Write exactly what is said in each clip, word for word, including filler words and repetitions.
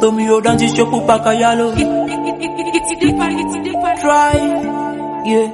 Romeo dance chopu pakayalo. Try, yeah.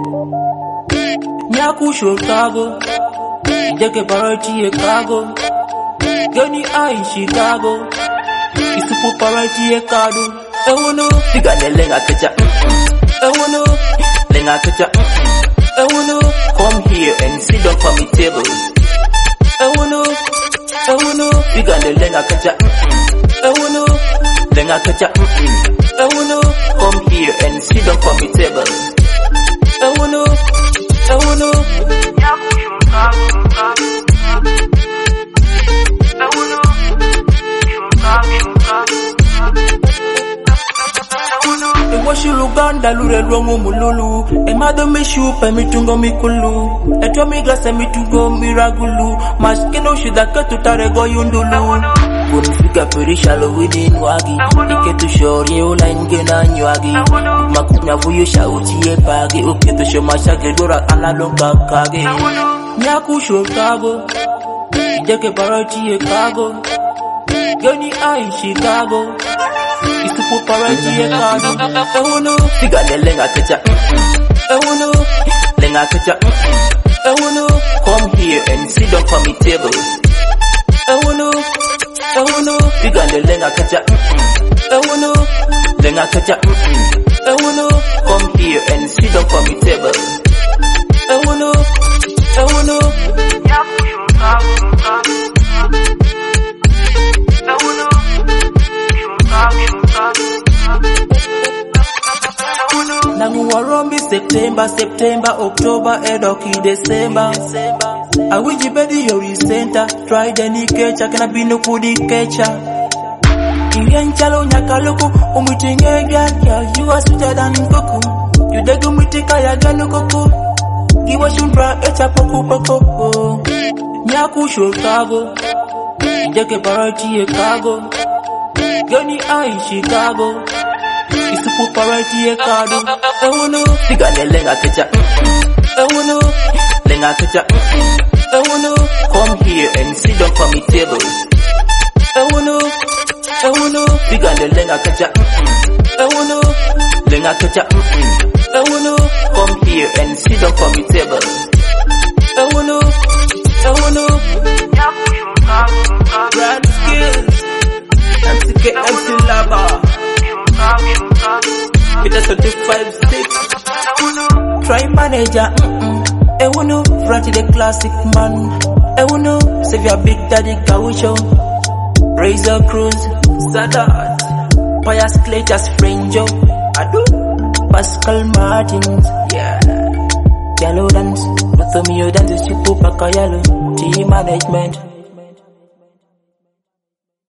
Nyaku Chicago, Jake Parati Chicago. Gani I Chicago, Isupu Parati Chicago. Ewuno, Figane lenga kecha. Ewuno, lenga kecha. Ewuno, come here and sit down for me table. Ewuno, Ewuno, Figane lenga kecha. Ewuno, lenga kecha. Ewuno, come here and sit down for me table. Ewuno, Ewuno, Nyaku Chicago. Ewuno, Chicago. Ewashi Luganda lure lwangu mululu. Emado mishu pe mitungo mikulu. Eto miglase mitungo miragulu. Maskeno shidaka tutarego yundulu. Kunifika perisha lo within wagi. Iketu shori ula ingena nywagi. Makunya vuyo shauti ye pagi. Uketu shomashage dora analonga kage. Nyaku Chicago, Jake Parati Chicago. Gani I Chicago, Isupu Parati Chicago. Ewuno, Figane lenga kecha. Ewuno, lenga kecha. Ewuno, come here and sit down for me table. Ewuno, Ewuno, Figane lenga kecha. Ewuno, lenga kecha. Ewuno, come here and sit down for me table. Ewuno, Ewuno, Nyaku Chicago. Ewuno, Chicago. Nangu warombi September, September, October, Edoki, December. Awiji bedi yori center, try the ni kecha, kana bino kudi kecha. Iyan chalo nyakaluku, umitinge girl, girl, you are sweeter than kuku. You degu mitika ya ganu kuku. Giwa shundra echa poku poku. Nyaku Chicago, Jake Parati Chicago. Gani I Chicago, Isupu Parati Chicago. Ewuno, Figane lenga kecha. Ewuno, lenga kecha. Ewuno, come here and sit down for me table. Ewuno, Ewuno, Figane lenga kecha. Ewuno, lenga kecha. Ewuno, come here and sit down for me table. Ewuno, Ewuno, Nyaku Chicago. Brand skills, M C K M C Lava. Peter thirty-five six. Try manager. Ewuno, Franti the classic man. Ewuno, save your big daddy Gaucho. Razor Cruz, Sadat, Pius Claytas Frenjo, Adu, Pascal Martins, yeah. Yellow dance, Romeo dance, Isupu Pakayalo, team management.